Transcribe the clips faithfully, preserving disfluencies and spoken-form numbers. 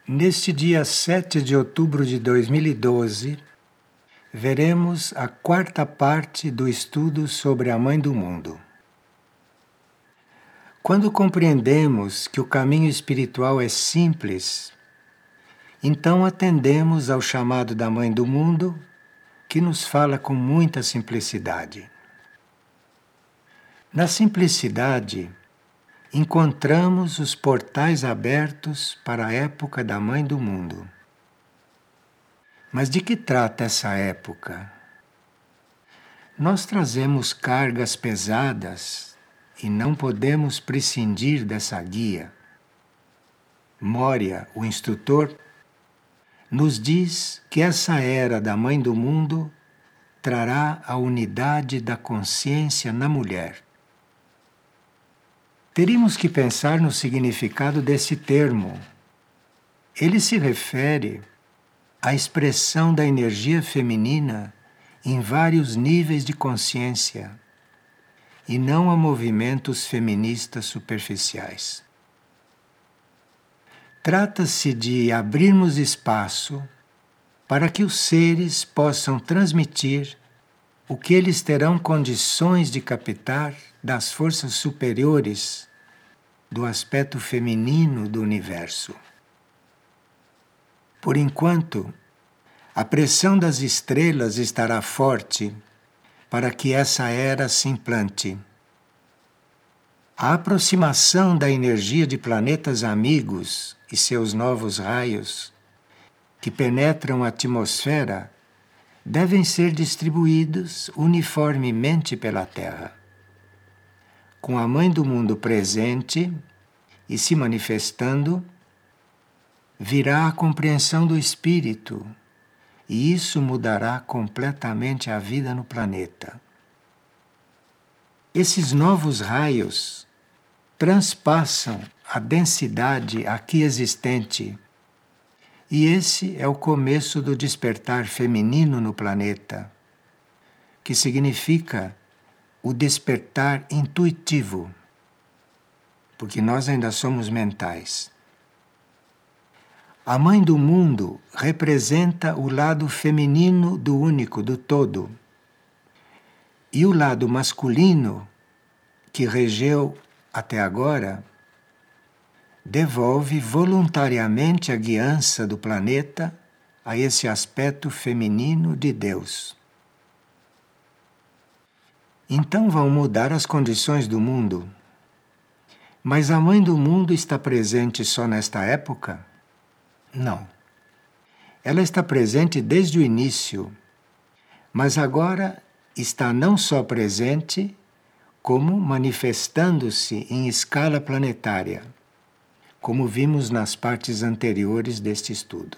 Neste dia sete de outubro de dois mil e doze, veremos a quarta parte do estudo sobre a Mãe do Mundo. Quando compreendemos que o caminho espiritual é simples, então atendemos ao chamado da Mãe do Mundo, que nos fala com muita simplicidade. Na simplicidade, encontramos os portais abertos para a época da Mãe do Mundo. Mas de que trata essa época? Nós trazemos cargas pesadas e não podemos prescindir dessa guia. Moria, o instrutor, nos diz que essa era da Mãe do Mundo trará a unidade da consciência na mulher. Teríamos que pensar no significado desse termo. Ele se refere à expressão da energia feminina em vários níveis de consciência e não a movimentos feministas superficiais. Trata-se de abrirmos espaço para que os seres possam transmitir o que eles terão condições de captar das forças superiores do aspecto feminino do universo. Por enquanto, a pressão das estrelas estará forte para que essa era se implante. A aproximação da energia de planetas amigos e seus novos raios, que penetram a atmosfera, devem ser distribuídos uniformemente pela Terra. Com a Mãe do Mundo presente e se manifestando, virá a compreensão do Espírito, e isso mudará completamente a vida no planeta. Esses novos raios transpassam a densidade aqui existente, e esse é o começo do despertar feminino no planeta, que significa o despertar intuitivo, porque nós ainda somos mentais. A Mãe do Mundo representa o lado feminino do único, do todo, e o lado masculino, que regeu até agora, devolve voluntariamente a guiança do planeta a esse aspecto feminino de Deus. Então vão mudar as condições do mundo. Mas a Mãe do Mundo está presente só nesta época? Não. Ela está presente desde o início, mas agora está não só presente, como manifestando-se em escala planetária, como vimos nas partes anteriores deste estudo.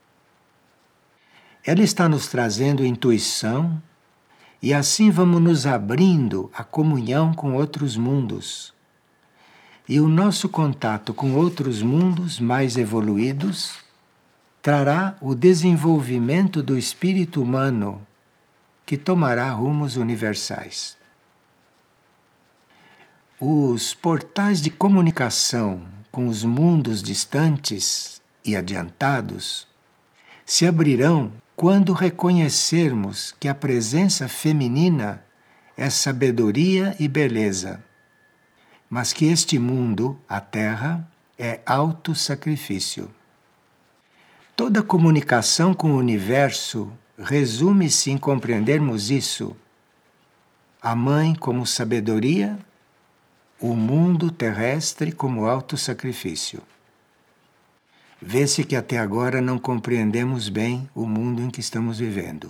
Ela está nos trazendo intuição e assim vamos nos abrindo à comunhão com outros mundos. E o nosso contato com outros mundos mais evoluídos trará o desenvolvimento do espírito humano, que tomará rumos universais. Os portais de comunicação com os mundos distantes e adiantados se abrirão quando reconhecermos que a presença feminina é sabedoria e beleza, mas que este mundo, a Terra, é auto-sacrifício. Toda comunicação com o universo resume-se em compreendermos isso. A Mãe como sabedoria, o mundo terrestre como auto-sacrifício. Vê-se que até agora não compreendemos bem o mundo em que estamos vivendo.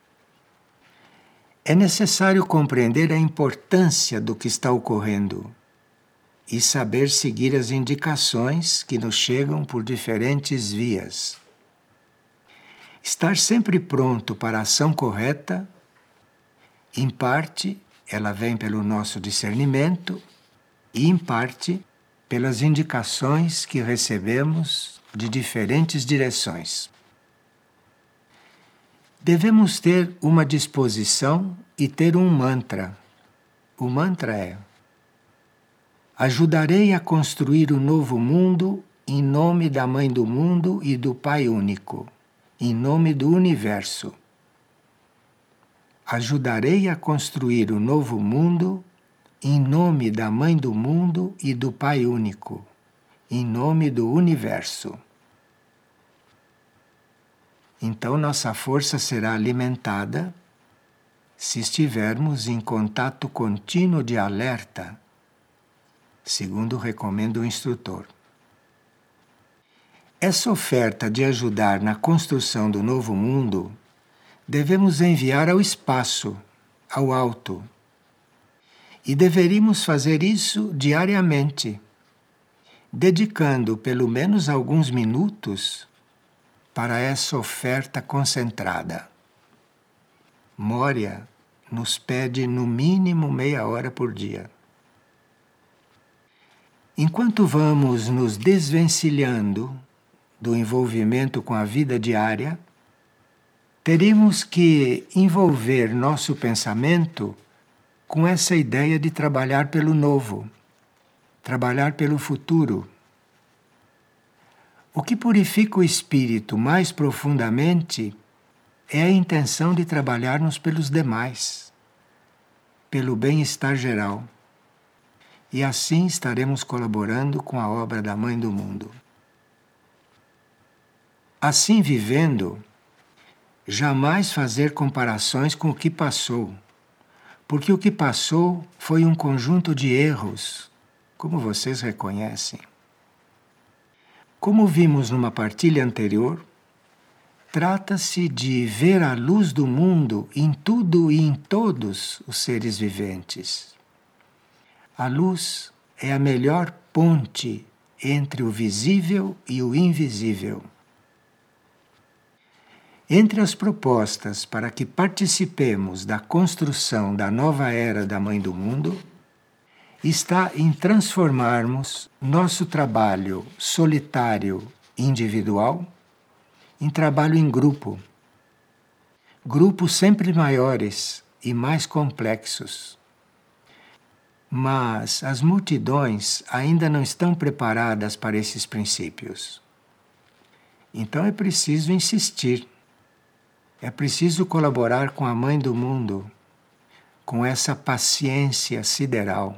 É necessário compreender a importância do que está ocorrendo e saber seguir as indicações que nos chegam por diferentes vias. Estar sempre pronto para a ação correta, em parte, ela vem pelo nosso discernimento e, em parte, pelas indicações que recebemos de diferentes direções. Devemos ter uma disposição e ter um mantra. O mantra é: ajudarei a construir o novo mundo em nome da Mãe do Mundo e do Pai Único, em nome do Universo. Ajudarei a construir o novo mundo em nome da Mãe do Mundo e do Pai Único, em nome do Universo. Então nossa força será alimentada se estivermos em contato contínuo de alerta, segundo recomenda o instrutor. Essa oferta de ajudar na construção do novo mundo devemos enviar ao espaço, ao alto. E deveríamos fazer isso diariamente, dedicando pelo menos alguns minutos para essa oferta concentrada. Moria nos pede no mínimo meia hora por dia. Enquanto vamos nos desvencilhando do envolvimento com a vida diária, teríamos que envolver nosso pensamento com essa ideia de trabalhar pelo novo, trabalhar pelo futuro. O que purifica o espírito mais profundamente é a intenção de trabalharmos pelos demais, pelo bem-estar geral. E assim estaremos colaborando com a obra da Mãe do Mundo. Assim vivendo, jamais fazer comparações com o que passou, porque o que passou foi um conjunto de erros, como vocês reconhecem. Como vimos numa partilha anterior, trata-se de ver a luz do mundo em tudo e em todos os seres viventes. A luz é a melhor ponte entre o visível e o invisível. Entre as propostas para que participemos da construção da nova era da Mãe do Mundo, está em transformarmos nosso trabalho solitário e individual em trabalho em grupo. Grupos sempre maiores e mais complexos. Mas as multidões ainda não estão preparadas para esses princípios. Então é preciso insistir. É preciso colaborar com a Mãe do Mundo, com essa paciência sideral.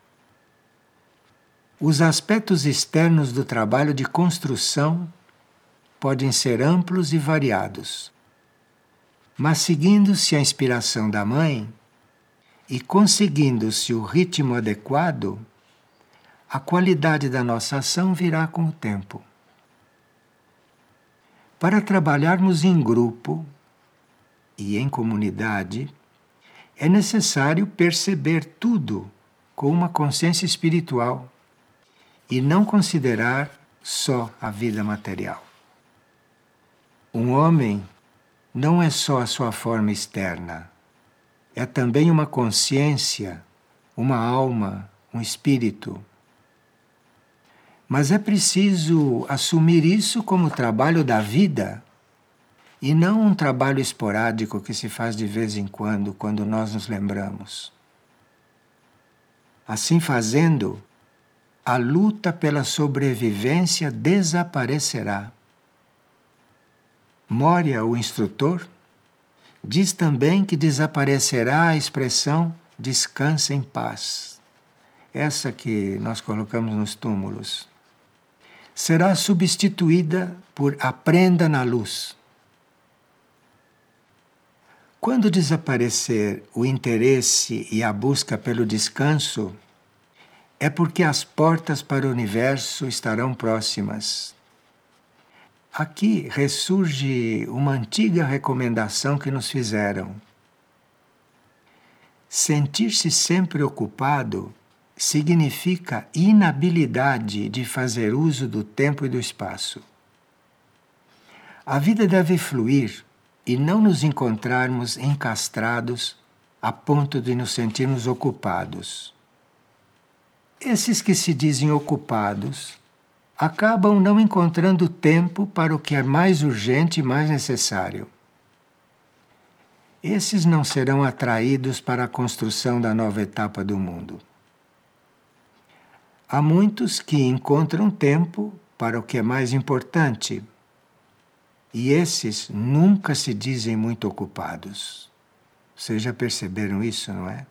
Os aspectos externos do trabalho de construção podem ser amplos e variados, mas seguindo-se a inspiração da Mãe e conseguindo-se o ritmo adequado, a qualidade da nossa ação virá com o tempo. Para trabalharmos em grupo e em comunidade, é necessário perceber tudo com uma consciência espiritual e não considerar só a vida material. Um homem não é só a sua forma externa, é também uma consciência, uma alma, um espírito. Mas é preciso assumir isso como trabalho da vida e não um trabalho esporádico que se faz de vez em quando, quando nós nos lembramos. Assim fazendo, a luta pela sobrevivência desaparecerá. Moria, o instrutor, diz também que desaparecerá a expressão descansa em paz. Essa que nós colocamos nos túmulos. Será substituída por aprenda na luz. Quando desaparecer o interesse e a busca pelo descanso, é porque as portas para o universo estarão próximas. Aqui ressurge uma antiga recomendação que nos fizeram. Sentir-se sempre ocupado significa inabilidade de fazer uso do tempo e do espaço. A vida deve fluir e não nos encontrarmos encastrados a ponto de nos sentirmos ocupados. Esses que se dizem ocupados acabam não encontrando tempo para o que é mais urgente e mais necessário. Esses não serão atraídos para a construção da nova etapa do mundo. Há muitos que encontram tempo para o que é mais importante. E esses nunca se dizem muito ocupados. Vocês já perceberam isso, não é?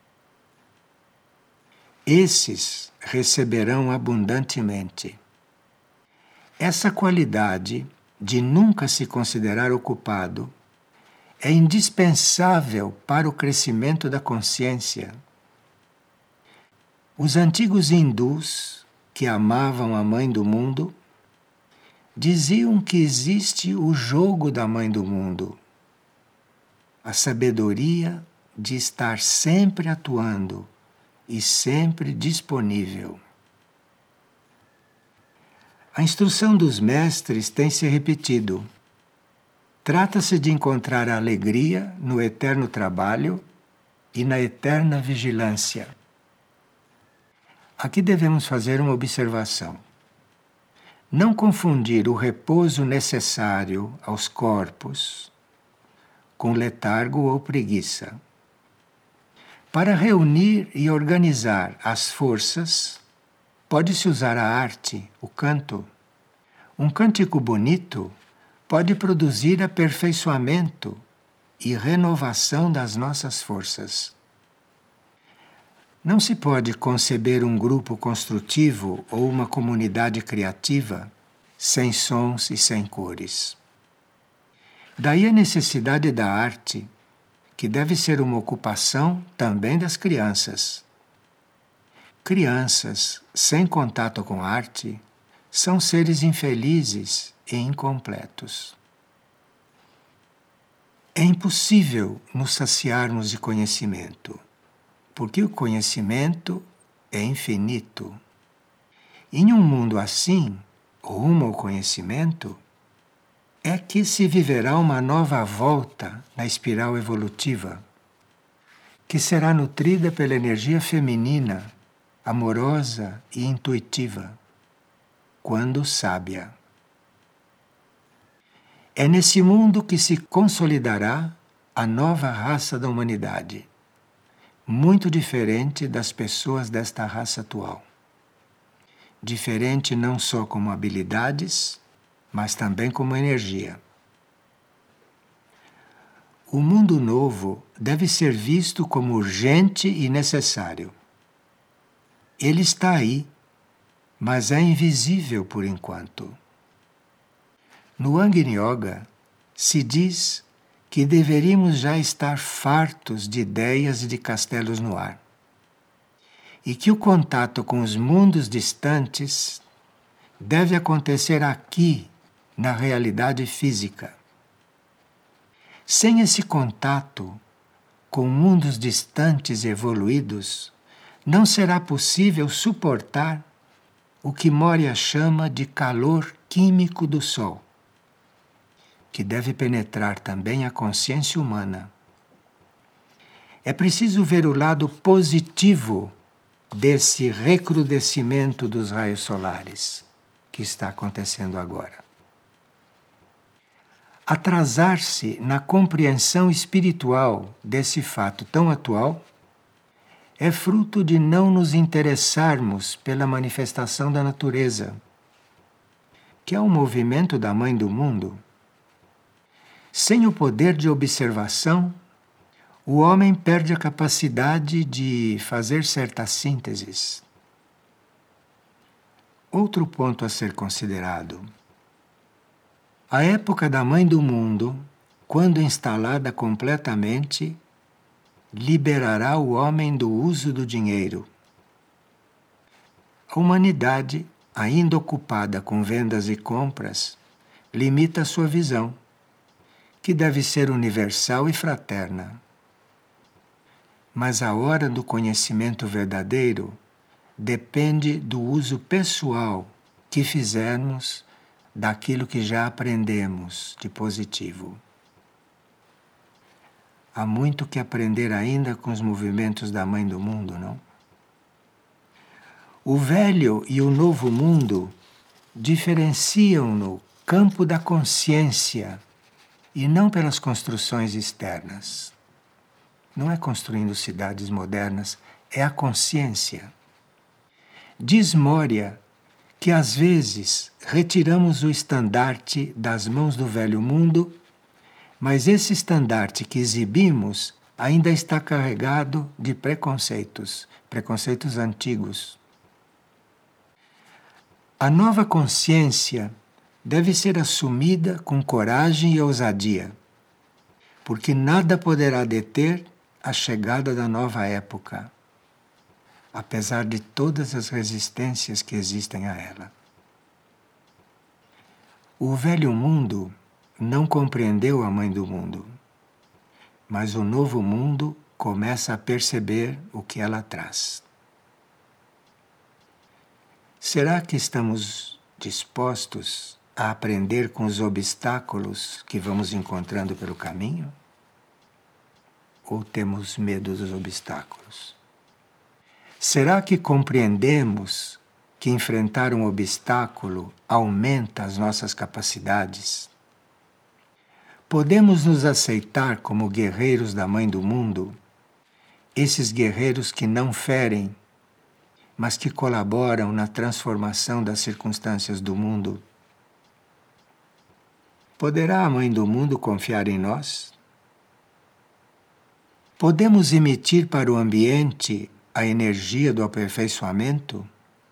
Esses receberão abundantemente. Essa qualidade de nunca se considerar ocupado é indispensável para o crescimento da consciência. Os antigos hindus, que amavam a mãe do mundo, diziam que existe o jogo da mãe do mundo, a sabedoria de estar sempre atuando e sempre disponível. A instrução dos mestres tem se repetido. Trata-se de encontrar a alegria no eterno trabalho e na eterna vigilância. Aqui devemos fazer uma observação. Não confundir o repouso necessário aos corpos com letargo ou preguiça. Para reunir e organizar as forças, pode-se usar a arte, o canto. Um cântico bonito pode produzir aperfeiçoamento e renovação das nossas forças. Não se pode conceber um grupo construtivo ou uma comunidade criativa sem sons e sem cores. Daí a necessidade da arte, que deve ser uma ocupação também das crianças. Crianças sem contato com arte são seres infelizes e incompletos. É impossível nos saciarmos de conhecimento, porque o conhecimento é infinito. Em um mundo assim, rumo ao conhecimento, é que se viverá uma nova volta na espiral evolutiva, que será nutrida pela energia feminina, amorosa e intuitiva, quando sábia. É nesse mundo que se consolidará a nova raça da humanidade, muito diferente das pessoas desta raça atual. Diferente não só como habilidades, mas também como energia. O mundo novo deve ser visto como urgente e necessário. Ele está aí, mas é invisível por enquanto. No Agni Yoga se diz que deveríamos já estar fartos de ideias e de castelos no ar, e que o contato com os mundos distantes deve acontecer aqui, na realidade física. Sem esse contato com mundos distantes e evoluídos, não será possível suportar o que Moria chama de calor químico do Sol, que deve penetrar também a consciência humana. É preciso ver o lado positivo desse recrudescimento dos raios solares que está acontecendo agora. Atrasar-se na compreensão espiritual desse fato tão atual é fruto de não nos interessarmos pela manifestação da natureza, que é o movimento da mãe do mundo. Sem o poder de observação, o homem perde a capacidade de fazer certas sínteses. Outro ponto a ser considerado. A época da mãe do mundo, quando instalada completamente, liberará o homem do uso do dinheiro. A humanidade, ainda ocupada com vendas e compras, limita sua visão, que deve ser universal e fraterna. Mas a hora do conhecimento verdadeiro depende do uso pessoal que fizermos daquilo que já aprendemos de positivo. Há muito que aprender ainda com os movimentos da mãe do mundo, não? O velho e o novo mundo diferenciam no campo da consciência e não pelas construções externas. Não é construindo cidades modernas, é a consciência. Diz Moria que às vezes retiramos o estandarte das mãos do velho mundo, mas esse estandarte que exibimos ainda está carregado de preconceitos, preconceitos antigos. A nova consciência deve ser assumida com coragem e ousadia, porque nada poderá deter a chegada da nova época, apesar de todas as resistências que existem a ela. O velho mundo não compreendeu a mãe do mundo, mas o novo mundo começa a perceber o que ela traz. Será que estamos dispostos a aprender com os obstáculos que vamos encontrando pelo caminho? Ou temos medo dos obstáculos? Será que compreendemos que enfrentar um obstáculo aumenta as nossas capacidades? Podemos nos aceitar como guerreiros da mãe do mundo, esses guerreiros que não ferem, mas que colaboram na transformação das circunstâncias do mundo? Poderá a mãe do mundo confiar em nós? Podemos emitir para o ambiente a energia do aperfeiçoamento?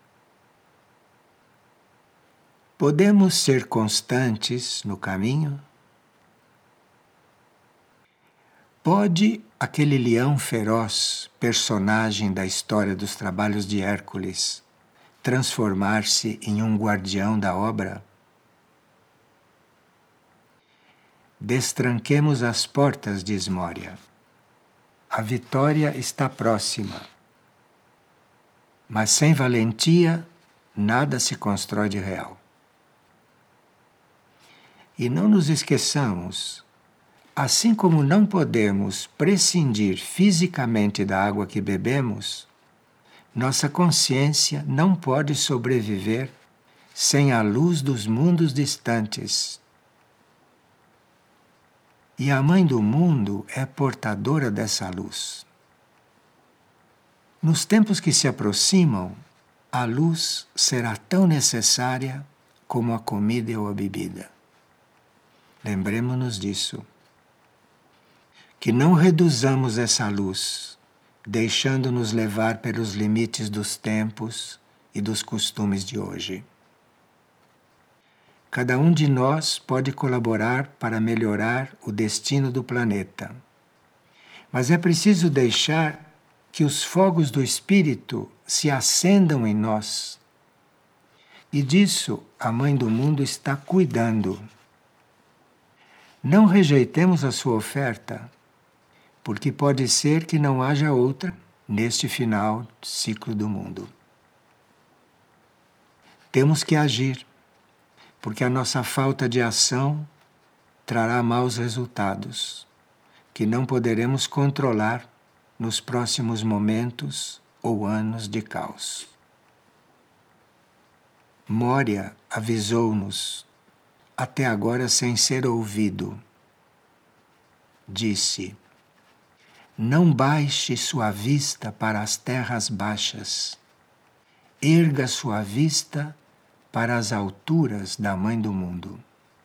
Podemos ser constantes no caminho? Pode aquele leão feroz, personagem da história dos trabalhos de Hércules, transformar-se em um guardião da obra? Destranquemos as portas de Esmória. A vitória está próxima. Mas sem valentia, nada se constrói de real. E não nos esqueçamos, assim como não podemos prescindir fisicamente da água que bebemos, nossa consciência não pode sobreviver sem a luz dos mundos distantes. E a mãe do mundo é portadora dessa luz. Nos tempos que se aproximam, a luz será tão necessária como a comida ou a bebida. Lembremos-nos disso. Que não reduzamos essa luz, deixando-nos levar pelos limites dos tempos e dos costumes de hoje. Cada um de nós pode colaborar para melhorar o destino do planeta. Mas é preciso deixar que os fogos do Espírito se acendam em nós. E disso a Mãe do Mundo está cuidando. Não rejeitemos a sua oferta, porque pode ser que não haja outra neste final ciclo do mundo. Temos que agir, porque a nossa falta de ação trará maus resultados, que não poderemos controlar nos próximos momentos ou anos de caos. Mória avisou-nos, até agora sem ser ouvido. Disse: não baixe sua vista para as terras baixas, erga sua vista para as alturas da Mãe do Mundo.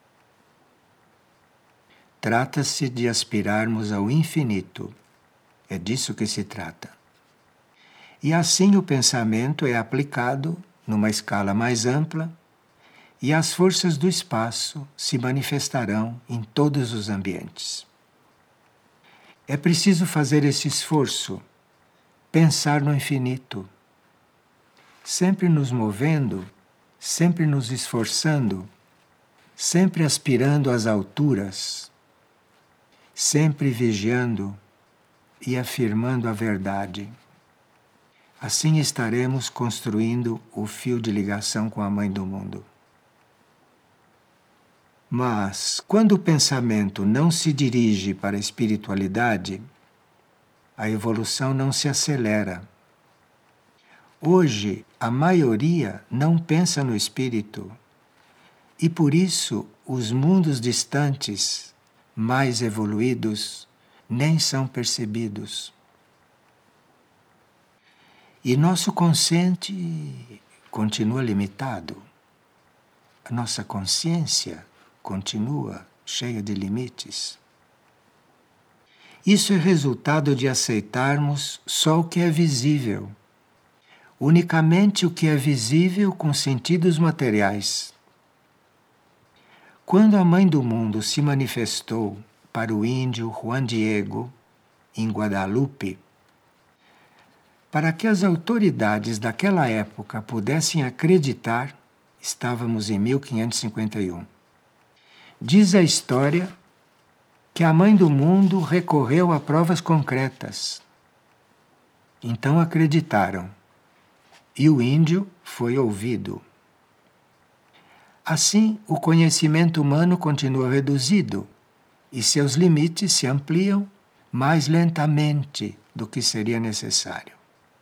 Trata-se de aspirarmos ao infinito. É disso que se trata. E assim o pensamento é aplicado numa escala mais ampla e as forças do espaço se manifestarão em todos os ambientes. É preciso fazer esse esforço, pensar no infinito, sempre nos movendo, sempre nos esforçando, sempre aspirando às alturas, sempre vigiando e afirmando a verdade. Assim estaremos construindo o fio de ligação com a Mãe do Mundo. Mas, quando o pensamento não se dirige para a espiritualidade, a evolução não se acelera. Hoje, a maioria não pensa no espírito, e por isso os mundos distantes, mais evoluídos, nem são percebidos. E nosso consciente continua limitado. A nossa consciência continua cheia de limites. Isso é resultado de aceitarmos só o que é visível, unicamente o que é visível com sentidos materiais. Quando a Mãe do Mundo se manifestou para o índio Juan Diego, em Guadalupe, para que as autoridades daquela época pudessem acreditar, estávamos em mil quinhentos e cinquenta e um. Diz a história que a Mãe do Mundo recorreu a provas concretas. Então acreditaram, e o índio foi ouvido. Assim, o conhecimento humano continua reduzido e seus limites se ampliam mais lentamente do que seria necessário.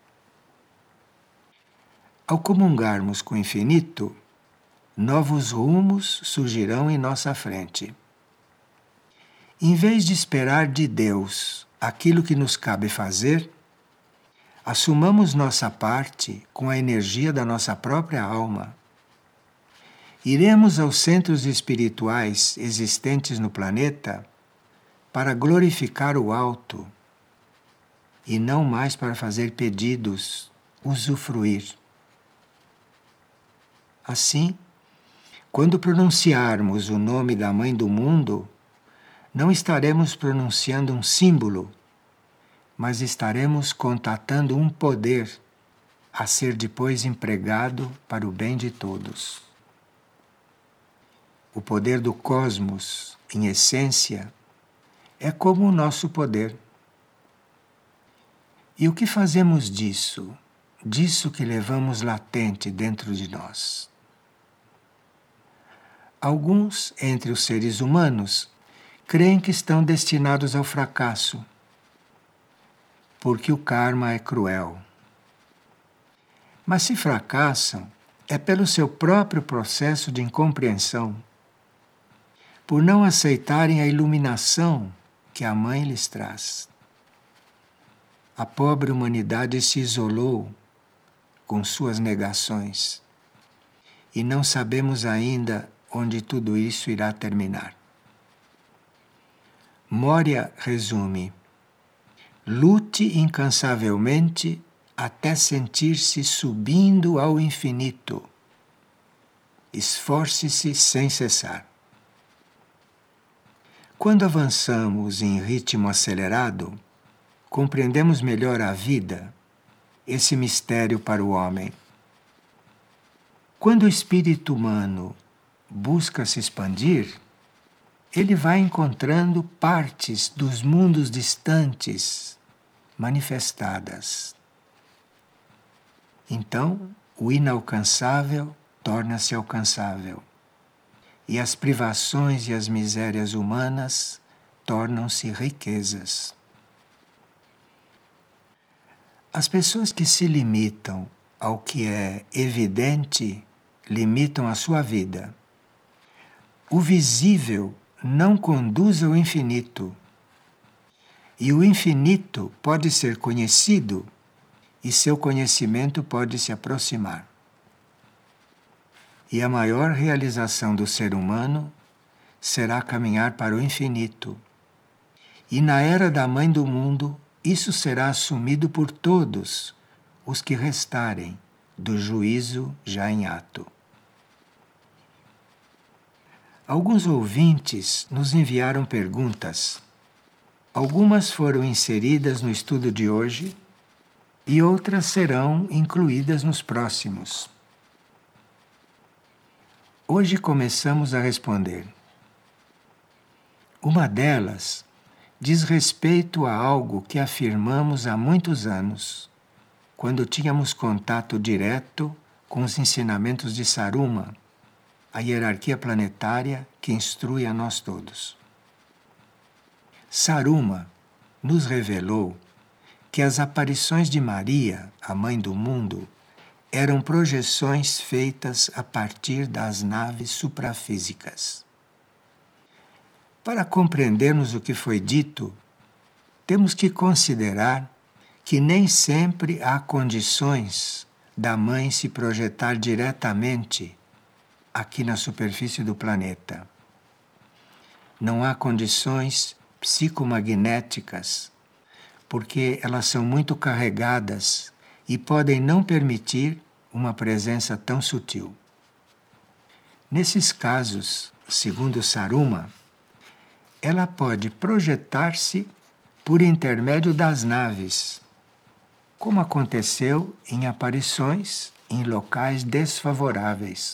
Ao comungarmos com o infinito, novos rumos surgirão em nossa frente. Em vez de esperar de Deus aquilo que nos cabe fazer, assumamos nossa parte com a energia da nossa própria alma. Iremos aos centros espirituais existentes no planeta para glorificar o alto e não mais para fazer pedidos, usufruir. Assim, quando pronunciarmos o nome da Mãe do Mundo, não estaremos pronunciando um símbolo, mas estaremos contatando um poder a ser depois empregado para o bem de todos. O poder do cosmos, em essência, é como o nosso poder. E o que fazemos disso, disso que levamos latente dentro de nós? Alguns, entre os seres humanos, creem que estão destinados ao fracasso, porque o karma é cruel. Mas se fracassam, é pelo seu próprio processo de incompreensão, por não aceitarem a iluminação que a Mãe lhes traz. A pobre humanidade se isolou com suas negações e não sabemos ainda onde tudo isso irá terminar. Moria resume: lute incansavelmente até sentir-se subindo ao infinito. Esforce-se sem cessar. Quando avançamos em ritmo acelerado, compreendemos melhor a vida, esse mistério para o homem. Quando o espírito humano busca se expandir, ele vai encontrando partes dos mundos distantes manifestadas. Então, o inalcançável torna-se alcançável, e as privações e as misérias humanas tornam-se riquezas. As pessoas que se limitam ao que é evidente limitam a sua vida. O visível não conduz ao infinito. E o infinito pode ser conhecido e seu conhecimento pode se aproximar. E a maior realização do ser humano será caminhar para o infinito. E na era da Mãe do Mundo, isso será assumido por todos os que restarem do juízo já em ato. Alguns ouvintes nos enviaram perguntas. Algumas foram inseridas no estudo de hoje e outras serão incluídas nos próximos. Hoje começamos a responder. Uma delas diz respeito a algo que afirmamos há muitos anos, quando tínhamos contato direto com os ensinamentos de Saruma, a hierarquia planetária que instrui a nós todos. Saruma nos revelou que as aparições de Maria, a Mãe do Mundo, eram projeções feitas a partir das naves suprafísicas. Para compreendermos o que foi dito, temos que considerar que nem sempre há condições da Mãe se projetar diretamente aqui na superfície do planeta. Não há condições psicomagnéticas, porque elas são muito carregadas e podem não permitir uma presença tão sutil. Nesses casos, segundo Saruma, ela pode projetar-se por intermédio das naves, como aconteceu em aparições em locais desfavoráveis.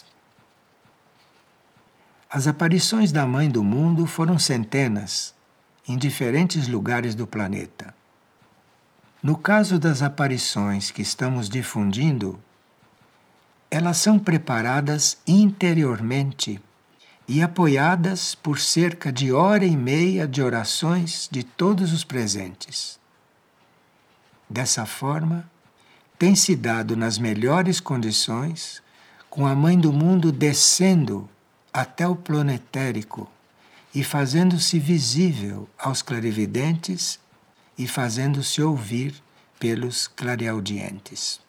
As aparições da Mãe do Mundo foram centenas, em diferentes lugares do planeta. No caso das aparições que estamos difundindo, elas são preparadas interiormente e apoiadas por cerca de hora e meia de orações de todos os presentes. Dessa forma, tem se dado nas melhores condições, com a Mãe do Mundo descendo até o plano etérico e fazendo-se visível aos clarividentes e fazendo-se ouvir pelos clareaudientes.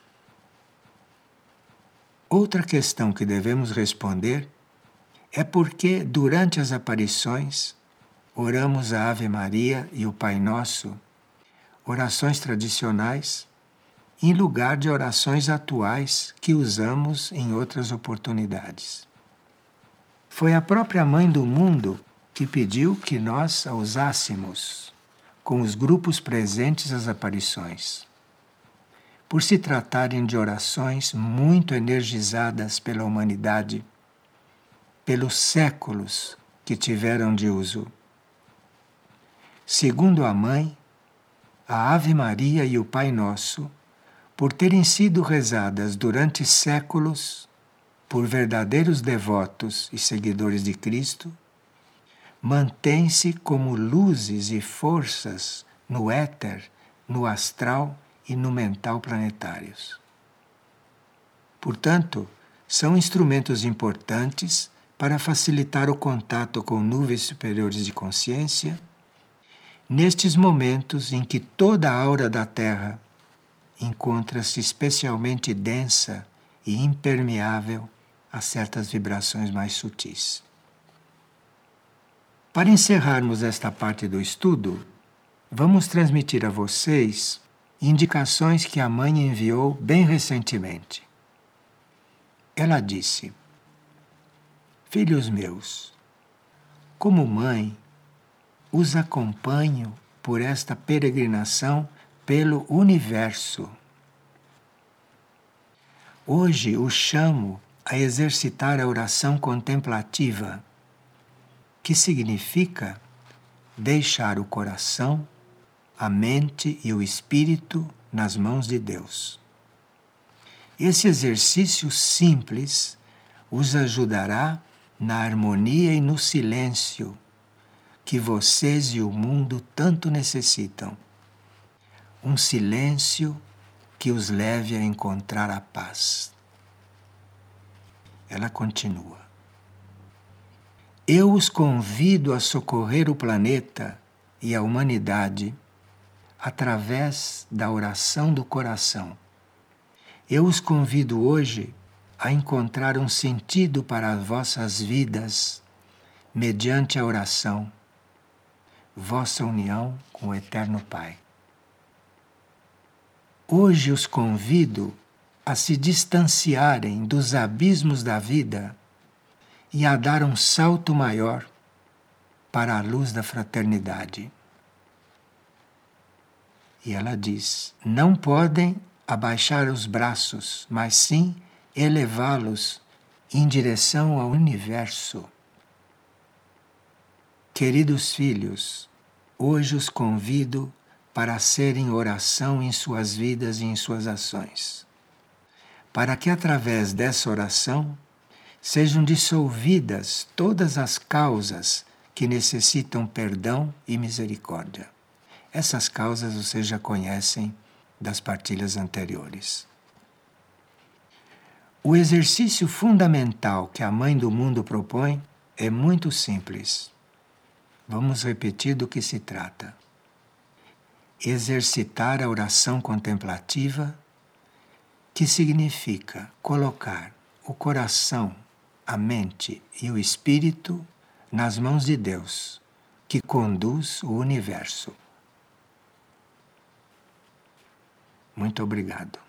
Outra questão que devemos responder é porque, durante as aparições, oramos a Ave Maria e o Pai Nosso, orações tradicionais, em lugar de orações atuais que usamos em outras oportunidades. Foi a própria Mãe do Mundo que pediu que nós a usássemos com os grupos presentes às aparições, por se tratarem de orações muito energizadas pela humanidade, pelos séculos que tiveram de uso. Segundo a Mãe, a Ave Maria e o Pai Nosso, por terem sido rezadas durante séculos por verdadeiros devotos e seguidores de Cristo, mantêm-se como luzes e forças no éter, no astral e no mental planetários. Portanto, são instrumentos importantes para facilitar o contato com nuvens superiores de consciência, nestes momentos em que toda a aura da Terra encontra-se especialmente densa e impermeável a certas vibrações mais sutis. Para encerrarmos esta parte do estudo, vamos transmitir a vocês indicações que a Mãe enviou bem recentemente. Ela disse: Filhos meus, como mãe, os acompanho por esta peregrinação pelo universo. Hoje os chamo a exercitar a oração contemplativa, que significa deixar o coração, a mente e o espírito nas mãos de Deus. Esse exercício simples os ajudará na harmonia e no silêncio que vocês e o mundo tanto necessitam. Um silêncio que os leve a encontrar a paz. Ela continua: Eu os convido a socorrer o planeta e a humanidade através da oração do coração. Eu os convido hoje a encontrar um sentido para as vossas vidas mediante a oração, vossa união com o Eterno Pai. Hoje os convido a se distanciarem dos abismos da vida e a dar um salto maior para a luz da fraternidade. E ela diz: não podem abaixar os braços, mas sim elevá-los em direção ao universo. Queridos filhos, hoje os convido para serem oração em suas vidas e em suas ações, para que através dessa oração sejam dissolvidas todas as causas que necessitam perdão e misericórdia. Essas causas vocês já conhecem das partilhas anteriores. O exercício fundamental que a Mãe do Mundo propõe é muito simples. Vamos repetir do que se trata. Exercitar a oração contemplativa, que significa colocar o coração, a mente e o espírito nas mãos de Deus, que conduz o universo. Muito obrigado.